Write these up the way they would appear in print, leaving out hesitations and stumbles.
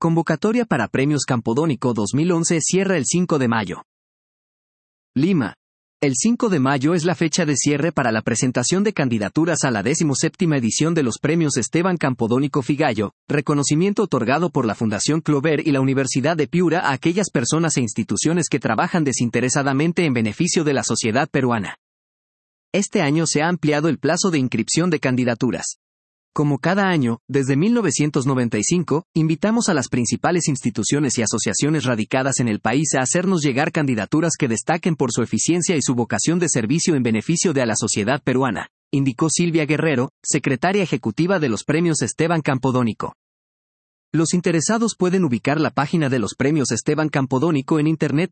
Convocatoria para Premios Campodónico 2011 cierra el 5 de mayo. Lima. El 5 de mayo es la fecha de cierre para la presentación de candidaturas a la 17ª edición de los Premios Esteban Campodónico Figallo, reconocimiento otorgado por la Fundación Clover y la Universidad de Piura a aquellas personas e instituciones que trabajan desinteresadamente en beneficio de la sociedad peruana. Este año se ha ampliado el plazo de inscripción de candidaturas. Como cada año, desde 1995, invitamos a las principales instituciones y asociaciones radicadas en el país a hacernos llegar candidaturas que destaquen por su eficiencia y su vocación de servicio en beneficio de la sociedad peruana, indicó Silvia Guerrero, secretaria ejecutiva de los Premios Esteban Campodónico. Los interesados pueden ubicar la página de los Premios Esteban Campodónico en internet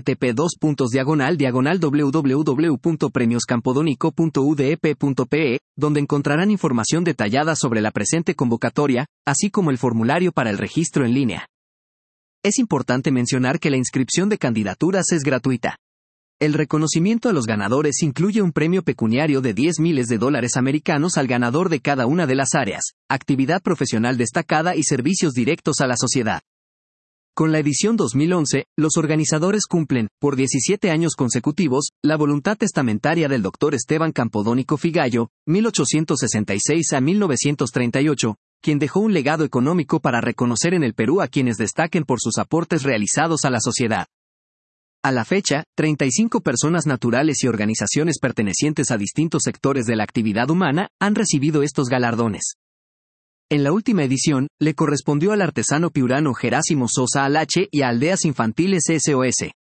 http://www.premioscampodónico.udep.pe, donde encontrarán información detallada sobre la presente convocatoria, así como el formulario para el registro en línea. Es importante mencionar que la inscripción de candidaturas es gratuita. El reconocimiento a los ganadores incluye un premio pecuniario de $10,000 americanos al ganador de cada una de las áreas, actividad profesional destacada y servicios directos a la sociedad. Con la edición 2011, los organizadores cumplen, por 17 años consecutivos, la voluntad testamentaria del Dr. Esteban Campodónico Figallo, 1866 a 1938, quien dejó un legado económico para reconocer en el Perú a quienes destaquen por sus aportes realizados a la sociedad. A la fecha, 35 personas naturales y organizaciones pertenecientes a distintos sectores de la actividad humana han recibido estos galardones. En la última edición, le correspondió al artesano piurano Gerásimo Sosa Alache y a Aldeas Infantiles SOS.